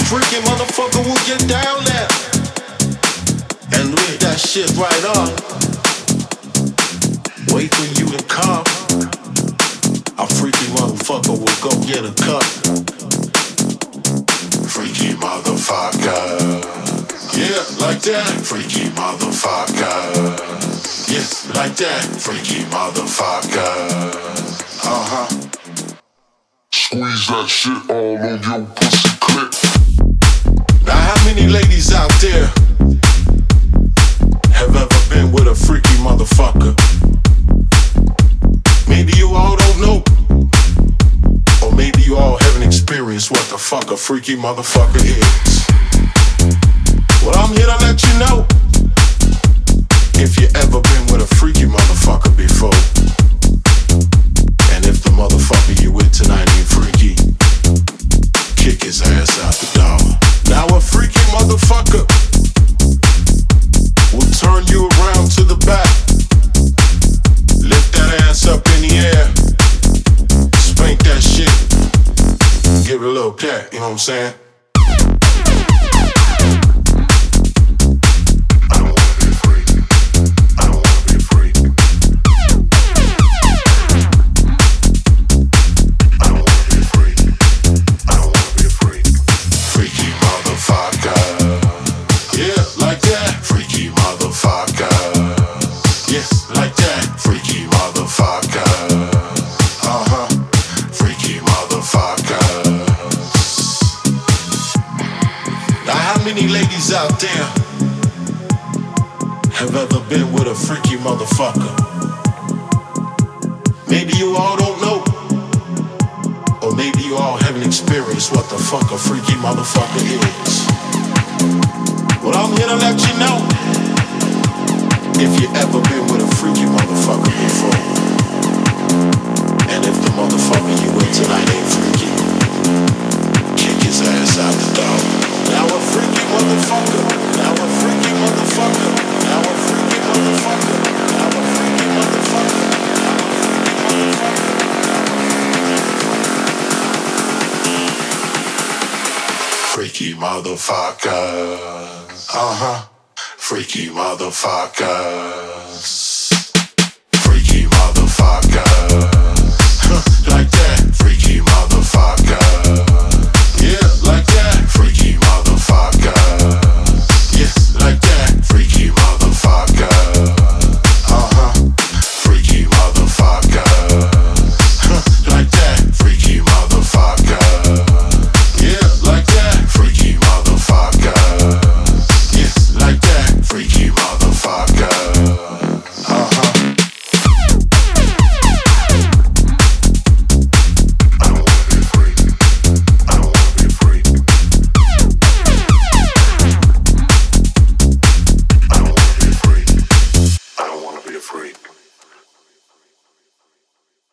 freaky motherfucker will get down there and leave that shit right on. Wait for you to come. A freaky motherfucker will go get a cup. Freaky motherfucker. Yeah, like that. Freaky motherfucker. Yes, like that. Freaky motherfucker. Uh-huh. Squeeze that shit all on your pussy clip. Now how many ladies out there have ever been with a freaky motherfucker? Maybe you all don't know, or maybe you all haven't experienced what the fuck a freaky motherfucker is. Well, I'm here to let you know, if you ever been with a freaky motherfucker before, and if the motherfucker you with tonight ain't freaky, kick his ass out the door. Now a freaky motherfucker will turn you around to the back, lift that ass up in the air, spank that shit, give it a little cat, you know what I'm saying? Ladies out there have ever been with a freaky motherfucker? Maybe you all don't know, or maybe you all haven't experienced what the fuck a freaky motherfucker is. Well, I'm here to let you know, if you ever been with a freaky motherfucker before, and if the motherfucker you with tonight ain't freaky, kick his ass out the door. Now a freaky motherfucker. Now a freaky motherfucker. Now a freaky motherfucker. Now a freaky motherfucker. Freaky motherfucker. Uh-huh. Freaky motherfucker.